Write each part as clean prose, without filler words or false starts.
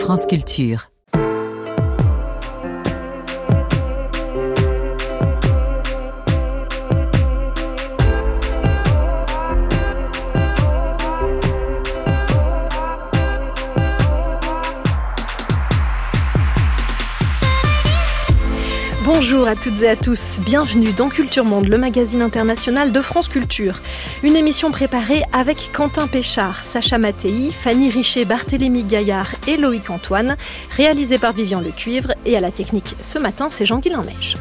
France Culture. Bonjour à toutes et à tous, bienvenue dans Culture Monde, le magazine international de France Culture. Une émission préparée avec Quentin Péchard, Sacha Mattei, Fanny Richer, Barthélémy Gaillard et Loïc Antoine, réalisée par Vivian Lecuivre, et à la technique ce matin, c'est Jean Guillain-Mèche.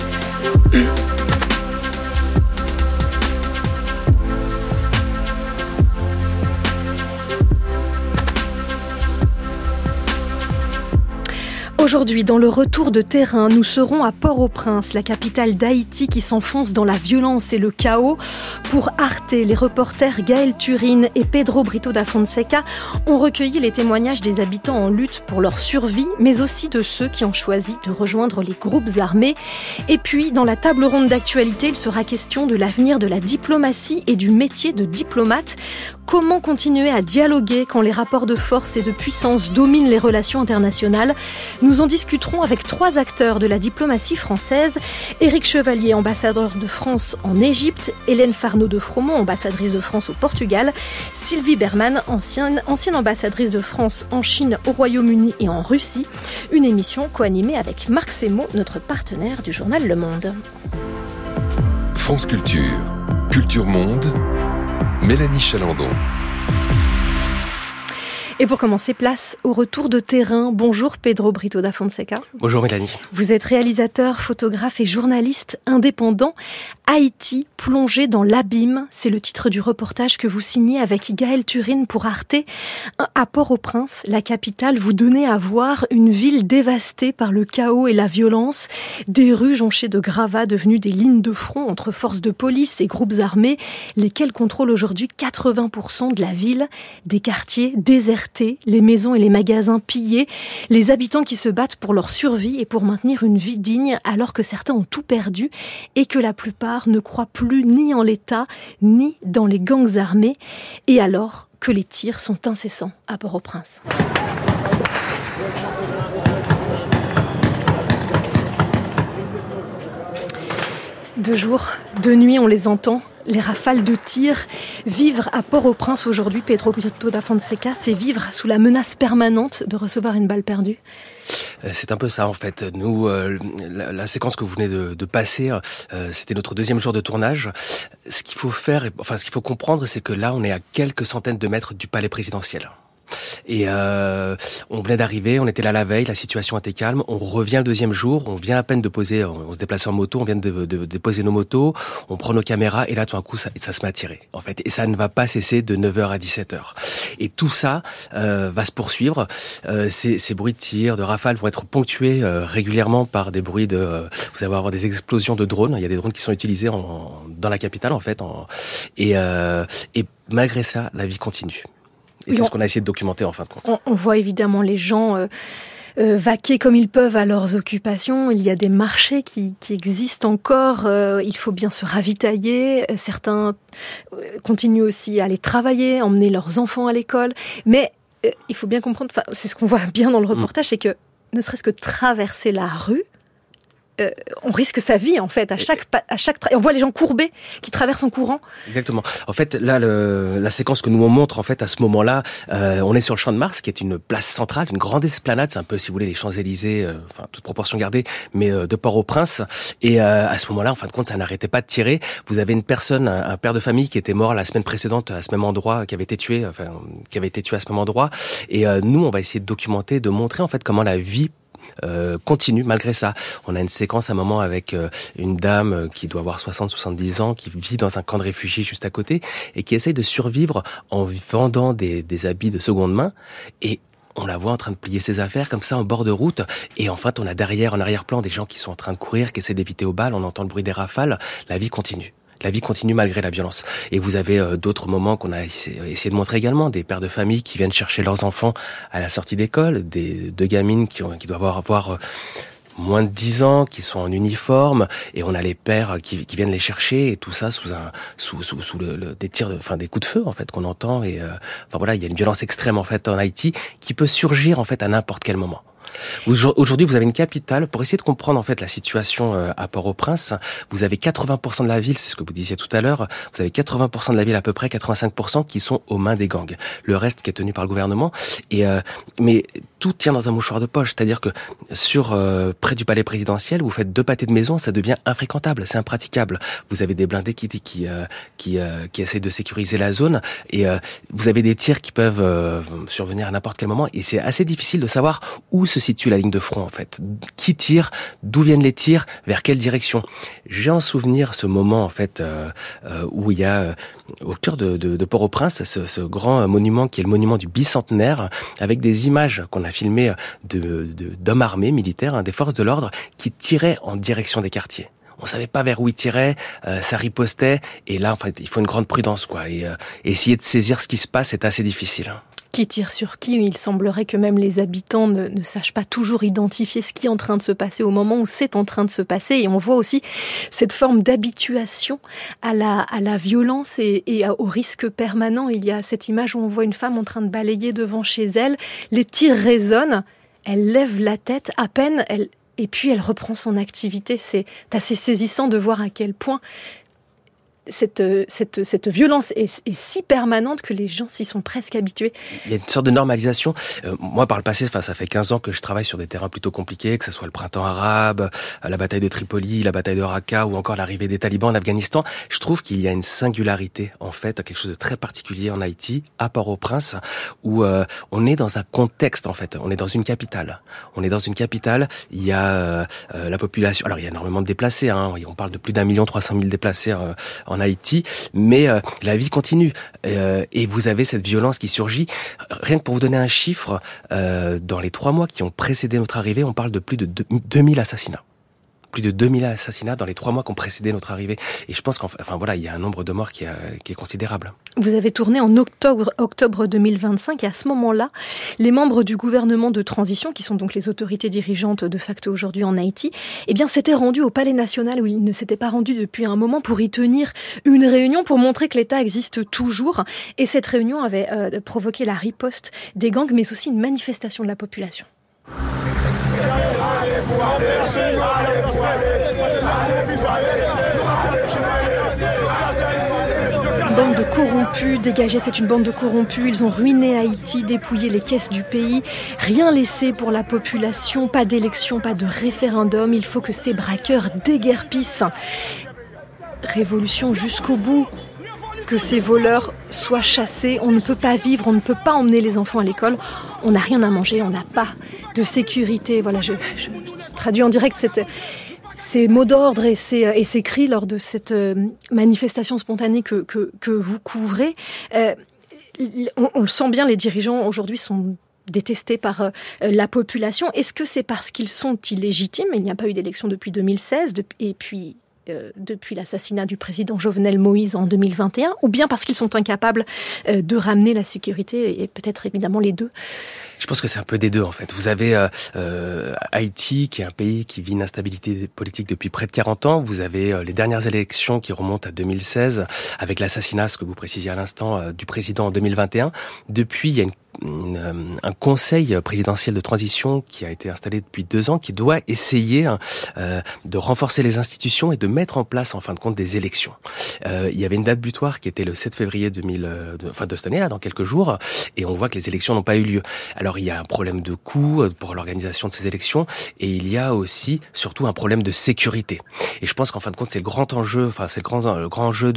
Aujourd'hui, dans le retour de terrain, nous serons à Port-au-Prince, la capitale d'Haïti qui s'enfonce dans la violence et le chaos. Pour Arte, les reporters Gaël Turine et Pedro Brito da Fonseca ont recueilli les témoignages des habitants en lutte pour leur survie, mais aussi de ceux qui ont choisi de rejoindre les groupes armés. Et puis, dans la table ronde d'actualité, il sera question de l'avenir de la diplomatie et du métier de diplomate. Comment continuer à dialoguer quand les rapports de force et de puissance dominent les relations internationales ? Nous en discuterons avec 3 acteurs de la diplomatie française. Éric Chevalier, ambassadeur de France en Égypte, Hélène Farnaud de Fromont, ambassadrice de France au Portugal, Sylvie Berman, ancienne ambassadrice de France en Chine, au Royaume-Uni et en Russie. Une émission co-animée avec Marc Semo, notre partenaire du journal Le Monde. France Culture, Culture Monde, Mélanie Chalandon. Et pour commencer, place au retour de terrain. Bonjour Pedro Brito da Fonseca. Bonjour Mélanie. Vous êtes réalisateur, photographe et journaliste indépendant. Haïti, plongé dans l'abîme, c'est le titre du reportage que vous signez avec Gaël Turine pour Arte. À Port-au-Prince, la capitale, vous donnez à voir une ville dévastée par le chaos et la violence, des rues jonchées de gravats devenues des lignes de front entre forces de police et groupes armés, lesquels contrôlent aujourd'hui 80% de la ville, des quartiers désertés, les maisons et les magasins pillés, les habitants qui se battent pour leur survie et pour maintenir une vie digne alors que certains ont tout perdu et que la plupart ne croient plus ni en l'État, ni dans les gangs armés, et alors que les tirs sont incessants à Port-au-Prince. De jour, de nuit, on les entend, les rafales de tirs. Vivre à Port-au-Prince aujourd'hui, Pedro Brito da Fonseca, c'est vivre sous la menace permanente de recevoir une balle perdue. C'est un peu ça en fait. Nous, la séquence que vous venez de passer, c'était notre 2e jour de tournage. Ce qu'il faut faire, ce qu'il faut comprendre, c'est que là, on est à quelques centaines de mètres du palais présidentiel. Et on venait d'arriver, on était là la veille, la situation était calme, on revient le 2e jour, on vient à peine de poser, on se déplace en moto, on vient de déposer nos motos, on prend nos caméras et là tout d'un coup ça se met à tirer en fait, et ça ne va pas cesser de 9h à 17h. Et tout ça va se poursuivre, ces bruits de tir, de rafales vont être ponctués régulièrement par des bruits de... vous allez avoir des explosions de drones, il y a des drones qui sont utilisés dans la capitale en fait, et malgré ça, la vie continue. Et c'est ce qu'on a essayé de documenter en fin de compte. On voit évidemment les gens vaquer comme ils peuvent à leurs occupations. Il y a des marchés qui existent encore. Il faut bien se ravitailler. Certains continuent aussi à aller travailler, emmener leurs enfants à l'école. Mais il faut bien comprendre, c'est ce qu'on voit bien dans le reportage, c'est que ne serait-ce que traverser la rue, on risque sa vie en fait à chaque on voit les gens courbés qui traversent en courant. Exactement. En fait, là, la séquence que nous on montre en fait à ce moment-là, on est sur le Champ de Mars, qui est une place centrale, une grande esplanade, c'est un peu si vous voulez les Champs-Élysées, toute proportion gardée, mais de Port-au-Prince. Et à ce moment-là, en fin de compte, ça n'arrêtait pas de tirer. Vous avez une personne, un père de famille qui était mort la semaine précédente à ce même endroit, qui avait été tué à ce même endroit. Et nous, on va essayer de documenter, de montrer en fait comment la vie continue malgré ça. On a une séquence à un moment avec une dame qui doit avoir 60-70 ans, qui vit dans un camp de réfugiés juste à côté et qui essaye de survivre en vendant des habits de seconde main, et on la voit en train de plier ses affaires comme ça en bord de route, et en fait on a derrière, en arrière-plan, des gens qui sont en train de courir, qui essaient d'éviter aux balles, on entend le bruit des rafales. La vie continue. La vie continue malgré la violence. Et vous avez d'autres moments qu'on a essayé de montrer également, des pères de famille qui viennent chercher leurs enfants à la sortie d'école, deux gamines qui doivent avoir moins de 10 ans, qui sont en uniforme, et on a les pères qui viennent les chercher, et tout ça sous des tirs, des coups de feu en fait qu'on entend. Et il y a une violence extrême en fait en Haïti qui peut surgir en fait à n'importe quel moment. Aujourd'hui, vous avez une capitale. Pour essayer de comprendre en fait la situation à Port-au-Prince, vous avez 80% de la ville, c'est ce que vous disiez tout à l'heure, vous avez 80% de la ville, à peu près 85%, qui sont aux mains des gangs. Le reste qui est tenu par le gouvernement. Mais tout tient dans un mouchoir de poche. C'est-à-dire que près du palais présidentiel, vous faites 2 pâtés de maison, ça devient infréquentable, c'est impraticable. Vous avez des blindés qui essayent de sécuriser la zone, et vous avez des tirs qui peuvent survenir à n'importe quel moment, et c'est assez difficile de savoir où se situe la ligne de front en fait. Qui tire, d'où viennent les tirs, vers quelle direction. J'ai en souvenir ce moment en fait où il y a au cœur de Port-au-Prince ce grand monument qui est le monument du bicentenaire, avec des images qu'on a filmées d'hommes armés, militaires, des forces de l'ordre qui tiraient en direction des quartiers. On savait pas vers où ils tiraient, ça ripostait, et là en fait il faut une grande prudence quoi, et essayer de saisir ce qui se passe, c'est assez difficile. Qui tire sur qui? Il semblerait que même les habitants ne sachent pas toujours identifier ce qui est en train de se passer au moment où c'est en train de se passer. Et on voit aussi cette forme d'habituation à la violence et au risque permanent. Il y a cette image où on voit une femme en train de balayer devant chez elle. Les tirs résonnent, elle lève la tête à peine, et puis elle reprend son activité. C'est assez saisissant de voir à quel point cette violence est si permanente que les gens s'y sont presque habitués. Il y a une sorte de normalisation. Moi, par le passé, ça fait 15 ans que je travaille sur des terrains plutôt compliqués, que ce soit le printemps arabe, la bataille de Tripoli, la bataille de Raqqa ou encore l'arrivée des talibans en Afghanistan. Je trouve qu'il y a une singularité, en fait, quelque chose de très particulier en Haïti, à Port-au-Prince, où on est dans un contexte, en fait. On est dans une capitale. Il y a la population. Alors, il y a énormément de déplacés. On parle de plus d'1,3 million déplacés en Haïti, mais la vie continue, et vous avez cette violence qui surgit. Rien que pour vous donner un chiffre, dans les 3 mois qui ont précédé notre arrivée, on parle de plus de 2000 assassinats. Plus de 2000 assassinats dans les 3 mois qui ont précédé notre arrivée. Et je pense il y a un nombre de morts qui est considérable. Vous avez tourné en octobre 2025, et à ce moment-là, les membres du gouvernement de transition, qui sont donc les autorités dirigeantes de facto aujourd'hui en Haïti, s'étaient rendus au Palais National, où ils ne s'étaient pas rendus depuis un moment, pour y tenir une réunion pour montrer que l'État existe toujours. Et cette réunion avait provoqué la riposte des gangs, mais aussi une manifestation de la population. Bande de corrompus, dégagés, c'est une bande de corrompus. Ils ont ruiné Haïti, dépouillé les caisses du pays, rien laissé pour la population, pas d'élection, pas de référendum. Il faut que ces braqueurs déguerpissent. Révolution jusqu'au bout. Que ces voleurs soient chassés. On ne peut pas vivre, on ne peut pas emmener les enfants à l'école. On n'a rien à manger, on n'a pas de sécurité. Voilà, je traduis en direct ces mots d'ordre et ces cris lors de cette manifestation spontanée que vous couvrez. On le sent bien, les dirigeants aujourd'hui sont détestés par la population. Est-ce que c'est parce qu'ils sont illégitimes? Il n'y a pas eu d'élection depuis 2016, et puis depuis l'assassinat du président Jovenel Moïse en 2021, ou bien parce qu'ils sont incapables de ramener la sécurité, et peut-être évidemment les deux? Je pense que c'est un peu des deux en fait. Vous avez Haïti, qui est un pays qui vit une instabilité politique depuis près de 40 ans. Vous avez les dernières élections qui remontent à 2016, avec l'assassinat, ce que vous précisiez à l'instant, du président en 2021. Depuis, il y a un conseil présidentiel de transition qui a été installé depuis 2 ans, qui doit essayer de renforcer les institutions et de mettre en place en fin de compte des élections. Il y avait une date butoir qui était le 7 février de cette année, là, dans quelques jours, et on voit que les élections n'ont pas eu lieu. Alors il y a un problème de coût pour l'organisation de ces élections, et il y a aussi surtout un problème de sécurité. Et je pense qu'en fin de compte c'est le grand enjeu, c'est le grand enjeu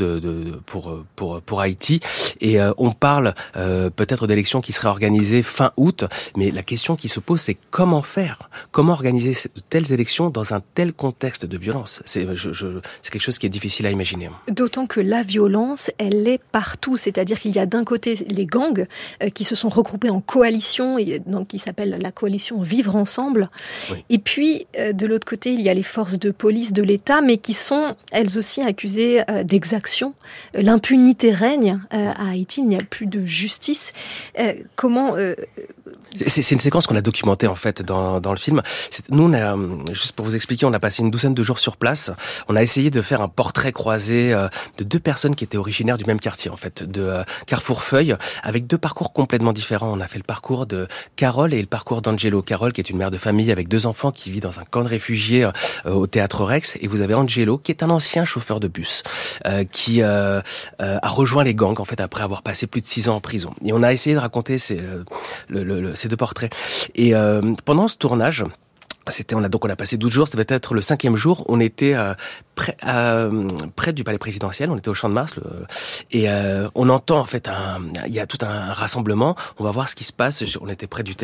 pour Haïti. Et on parle peut-être d'élections qui seraient organisées fin août, mais la question qui se pose, c'est comment faire, comment organiser de telles élections dans un tel contexte de violence. C'est quelque chose qui est difficile à imaginer. D'autant que la violence, elle est partout, c'est-à-dire qu'il y a d'un côté les gangs qui se sont regroupés en coalition, et donc qui s'appelle la coalition Vivre Ensemble. Oui. Et puis de l'autre côté, il y a les forces de police de l'État, mais qui sont elles aussi accusées d'exaction. L'impunité règne à Haïti, il n'y a plus de justice. Comment C'est une séquence qu'on a documentée en fait dans le film. Nous, on a, juste pour vous expliquer, on a passé une douzaine de jours sur place. On a essayé de faire un portrait croisé de deux personnes qui étaient originaires du même quartier en fait, de Carrefour-Feuille, avec deux parcours complètement différents. On a fait le parcours de Carole et le parcours d'Angelo. Carole, qui est une mère de famille avec deux enfants qui vit dans un camp de réfugiés au Théâtre Rex, et vous avez Angelo, qui est un ancien chauffeur de bus, qui a rejoint les gangs en fait après avoir passé plus de 6 ans en prison. Et on a essayé de raconter ces deux portraits. Et pendant ce tournage, on a passé 12 jours, ça devait être le 5e jour, on était près du palais présidentiel, on était au Champ de Mars, et on entend en fait il y a tout un rassemblement, on va voir ce qui se passe, on était près du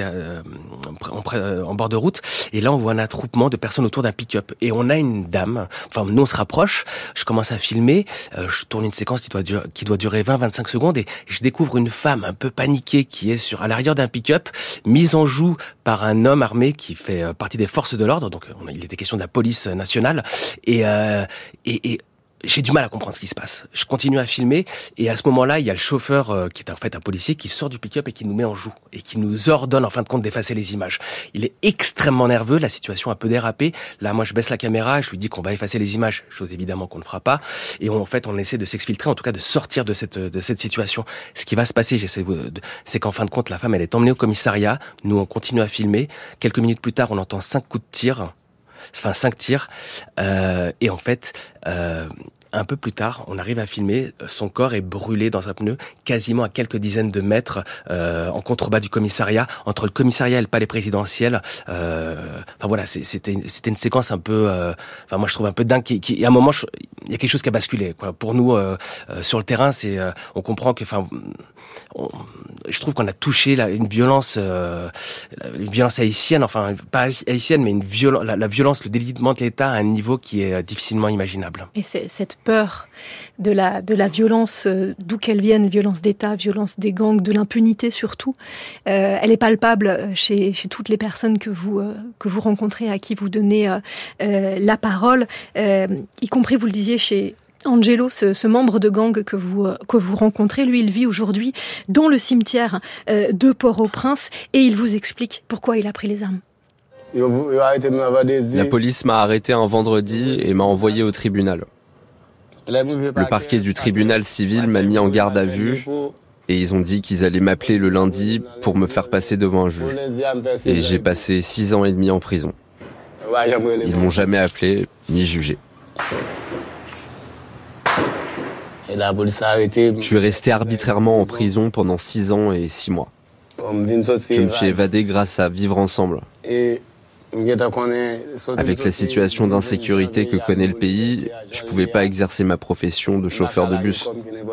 en bord de route, et là on voit un attroupement de personnes autour d'un pick-up, et on a une dame, enfin nous on se rapproche, je commence à filmer, je tourne une séquence qui doit durer 20-25 secondes, et je découvre une femme un peu paniquée qui est à l'arrière d'un pick-up, mise en joue par un homme armé qui fait partie des forces de l'ordre, donc il était question de la police nationale, et j'ai du mal à comprendre ce qui se passe. Je continue à filmer, et à ce moment-là, il y a le chauffeur, qui est en fait un policier, qui sort du pick-up et qui nous met en joue, et qui nous ordonne en fin de compte d'effacer les images. Il est extrêmement nerveux, la situation a un peu dérapé. Là, moi, je baisse la caméra, je lui dis qu'on va effacer les images, chose évidemment qu'on ne fera pas, et en fait, on essaie de s'exfiltrer, en tout cas de sortir de cette situation. Ce qui va se passer, c'est qu'en fin de compte, la femme, elle est emmenée au commissariat, nous, on continue à filmer. Quelques minutes plus tard, on entend 5 coups de tir, enfin 5 tirs, et en fait, un peu plus tard, on arrive à filmer, son corps est brûlé dans un pneu, quasiment à quelques dizaines de mètres, en contrebas du commissariat, entre le commissariat et le palais présidentiel. Enfin voilà, c'était une séquence un peu, enfin moi je trouve un peu dingue, qui à un moment, il y a quelque chose qui a basculé, quoi. Pour nous, sur le terrain, on comprend que, enfin, je trouve qu'on a touché une violence haïtienne, enfin pas haïtienne, mais la violence, le délitement de l'État à un niveau qui est difficilement imaginable. Et cette peur de la violence, d'où qu'elle vienne, violence d'État, violence des gangs, de l'impunité surtout, elle est palpable chez toutes les personnes que vous rencontrez, à qui vous donnez la parole, y compris, vous le disiez, chez Angelo, ce membre de gang que vous rencontrez. Lui, il vit aujourd'hui dans le cimetière de Port-au-Prince, et il vous explique pourquoi il a pris les armes. La police m'a arrêté un vendredi et m'a envoyé au tribunal. Le parquet du tribunal civil m'a mis en garde à vue, et ils ont dit qu'ils allaient m'appeler le lundi pour me faire passer devant un juge. Et j'ai passé 6 ans et demi en prison. Ils m'ont jamais appelé ni jugé. Je suis resté arbitrairement en prison pendant 6 ans et 6 mois. Je me suis évadé grâce à Vivre Ensemble. Avec la situation d'insécurité que connaît le pays, je ne pouvais pas exercer ma profession de chauffeur de bus.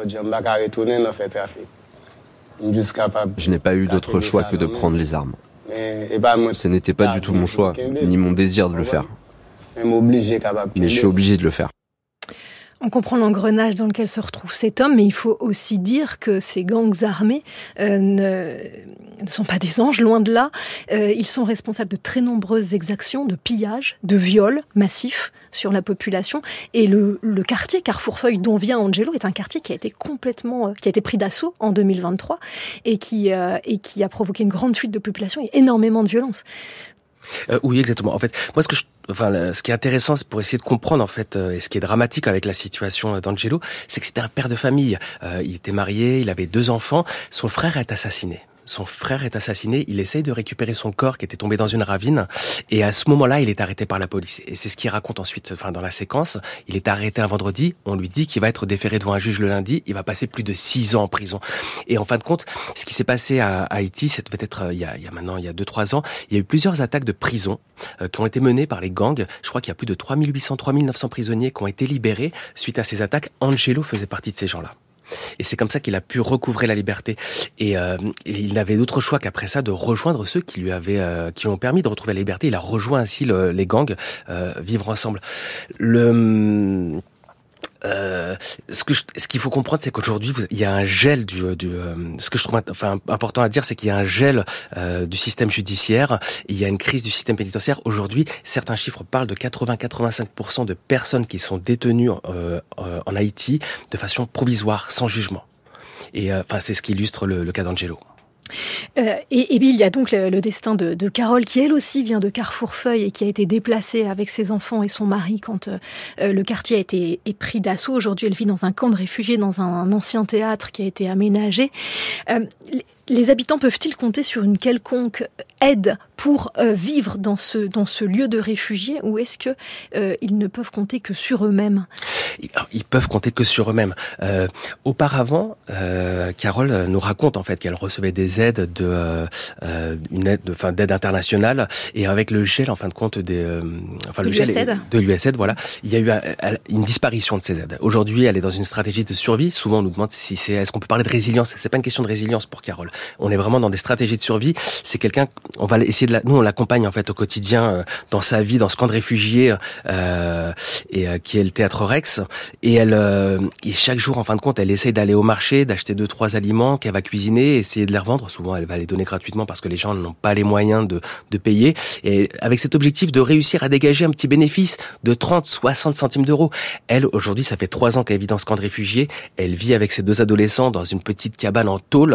Je n'ai pas eu d'autre choix que de prendre les armes. Ce n'était pas du tout mon choix, ni mon désir de le faire. Mais je suis obligé de le faire. On comprend l'engrenage dans lequel se retrouve cet homme, mais il faut aussi dire que ces gangs armés ne sont pas des anges, loin de là. Ils sont responsables de très nombreuses exactions, de pillages, de viols massifs sur la population. Et le quartier Carrefour-Feuille dont vient Angelo est un quartier qui a été pris d'assaut en 2023 et qui a provoqué une grande fuite de population et énormément de violence. Oui, exactement. En fait, moi, ce qui est intéressant, c'est pour essayer de comprendre, en fait, et ce qui est dramatique avec la situation d'Angelo, c'est que c'était un père de famille. Il était marié, il avait 2 enfants. Son frère est assassiné. Il essaye de récupérer son corps qui était tombé dans une ravine, et à ce moment-là, il est arrêté par la police. Et c'est ce qu'il raconte ensuite, dans la séquence. Il est arrêté un vendredi, on lui dit qu'il va être déféré devant un juge le lundi, il va passer plus de 6 ans en prison. Et en fin de compte, ce qui s'est passé à Haïti, ça devait être il y a 2-3 ans, il y a eu plusieurs attaques de prison qui ont été menées par les gangs. Je crois qu'il y a plus de 3900 prisonniers qui ont été libérés suite à ces attaques. Angelo faisait partie de ces gens-là. Et c'est comme ça qu'il a pu recouvrer la liberté. Et il n'avait d'autre choix qu'après ça de rejoindre ceux qui lui ont permis de retrouver la liberté. Il a rejoint ainsi les gangs, Vivre Ensemble. Ce qu'il faut comprendre, c'est qu'aujourd'hui, il y a un gel ce que je trouve important à dire, c'est qu'il y a un gel du système judiciaire. Il y a une crise du système pénitentiaire. Aujourd'hui, certains chiffres parlent de 80-85% de personnes qui sont détenues en Haïti de façon provisoire, sans jugement. Et c'est ce qui illustre le cas d'Angelo. Et il y a donc le destin de Carole, qui elle aussi vient de Carrefourfeuille et qui a été déplacée avec ses enfants et son mari quand le quartier a été pris d'assaut. Aujourd'hui, elle vit dans un camp de réfugiés, dans un ancien théâtre qui a été aménagé. Les habitants peuvent-ils compter sur une quelconque aide pour vivre dans ce lieu de réfugiés, ou est-ce que ils ne peuvent compter que sur eux-mêmes ? Ils peuvent compter que sur eux-mêmes. Auparavant, Carole nous raconte en fait qu'elle recevait des aides d'aide internationale, et avec le gel en fin de compte de l'USAID, voilà, il y a eu une disparition de ces aides. Aujourd'hui, elle est dans une stratégie de survie. Souvent, on nous demande est-ce qu'on peut parler de résilience ? C'est pas une question de résilience pour Carole. On est vraiment dans des stratégies de survie. C'est quelqu'un, on va essayer nous on l'accompagne en fait au quotidien dans sa vie, dans ce camp de réfugiés qui est le Théâtre Rex. Et chaque jour, en fin de compte, elle essaye d'aller au marché, d'acheter 2-3 aliments qu'elle va cuisiner, essayer de les revendre. Souvent, elle va les donner gratuitement parce que les gens n'ont pas les moyens de payer. Et avec cet objectif de réussir à dégager un petit bénéfice de 30-60 centimes d'euros. Elle, aujourd'hui, ça fait 3 ans qu'elle vit dans ce camp de réfugiés. Elle vit avec ses 2 adolescents dans une petite cabane en tôle.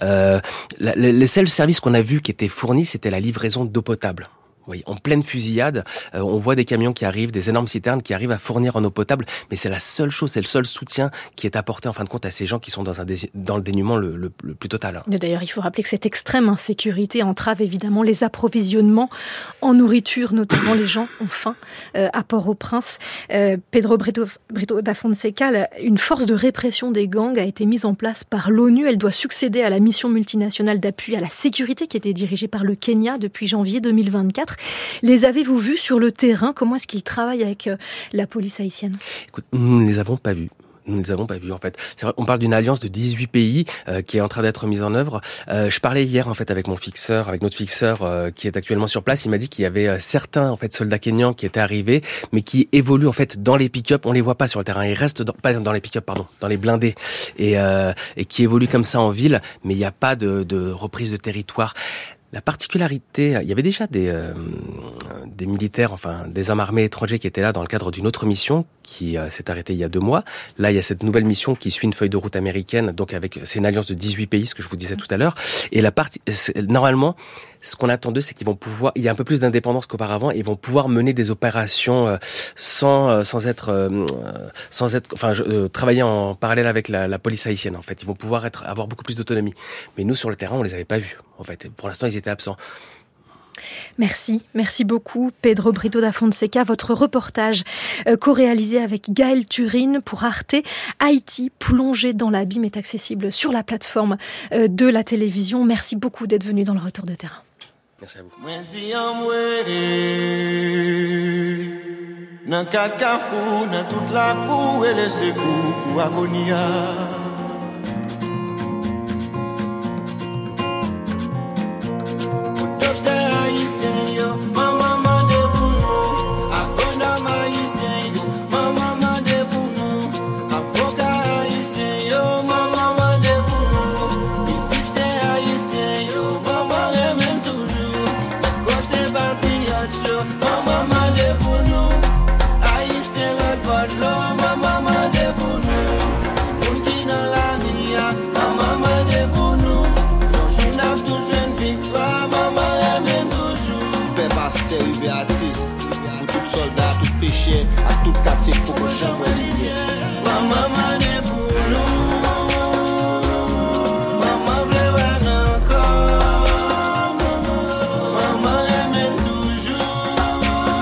Les seuls services qu'on a vus qui étaient fournis, c'était la livraison d'eau potable. Oui, en pleine fusillade, on voit des camions qui arrivent, des énormes citernes qui arrivent à fournir en eau potable, mais c'est la seule chose, c'est le seul soutien qui est apporté en fin de compte à ces gens qui sont dans le dénuement le plus total. D'ailleurs, il faut rappeler que cette extrême insécurité entrave évidemment les approvisionnements en nourriture, notamment les gens ont faim à Port-au-Prince. Pedro Brito da Fonseca, une force de répression des gangs a été mise en place par l'ONU. Elle doit succéder à la mission multinationale d'appui à la sécurité qui était dirigée par le Kenya depuis janvier 2024. Les avez-vous vus sur le terrain ? Comment est-ce qu'ils travaillent avec la police haïtienne ? Écoute, nous ne les avons pas vus. Nous ne les avons pas vus en fait. C'est vrai, on parle d'une alliance de 18 pays qui est en train d'être mise en œuvre. Je parlais hier en fait avec notre fixeur qui est actuellement sur place. Il m'a dit qu'il y avait certains en fait soldats kenyans qui étaient arrivés, mais qui évoluent en fait dans les pick-up. On les voit pas sur le terrain. Ils restent pas dans les pick-up, dans les blindés, et qui évoluent comme ça en ville. Mais il n'y a pas de reprise de territoire. La particularité, il y avait déjà des militaires, enfin des hommes armés étrangers qui étaient là dans le cadre d'une autre mission qui s'est arrêtée il y a 2 mois. Là, il y a cette nouvelle mission qui suit une feuille de route américaine, donc c'est une alliance de 18 pays, ce que je vous disais tout à l'heure. Et normalement, ce qu'on attend d'eux, c'est qu'ils vont pouvoir, il y a un peu plus d'indépendance qu'auparavant, et ils vont pouvoir mener des opérations travailler en parallèle avec la police haïtienne. En fait, ils vont pouvoir avoir beaucoup plus d'autonomie. Mais nous, sur le terrain, on les avait pas vus. En fait, pour l'instant, ils étaient absents. Merci beaucoup Pedro Brito da Fonseca. Votre reportage co-réalisé avec Gaël Turine pour Arte, Haïti plongé dans l'abîme, est accessible sur la plateforme de la télévision. Merci beaucoup d'être venu dans le retour de terrain. Merci à vous. A tout quartier pour que j'envoie lumière. Maman est pour nous. Maman veut encore. Maman aime toujours.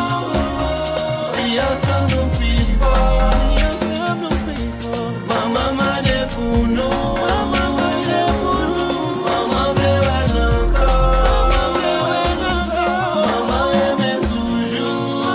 Si ensemble nous plus fort. Maman est pour nous. Maman est pour nous. Maman veut encore. Maman aime toujours.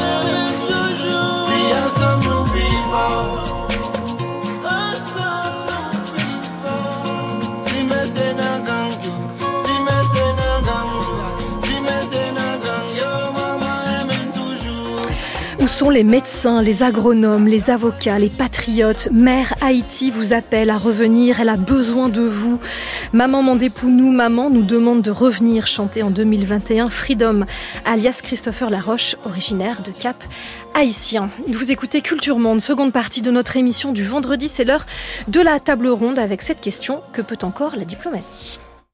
Où sont les médecins, les agronomes, les avocats, les patriotes ? Mère Haïti vous appelle à revenir, elle a besoin de vous. Maman Mandépounou, maman nous demande de revenir chanter en 2021 Freedom, alias Christopher Laroche, originaire de Cap Haïtien. Vous écoutez Culture Monde, seconde partie de notre émission du vendredi. C'est l'heure de la table ronde avec cette question: que peut encore la diplomatie ?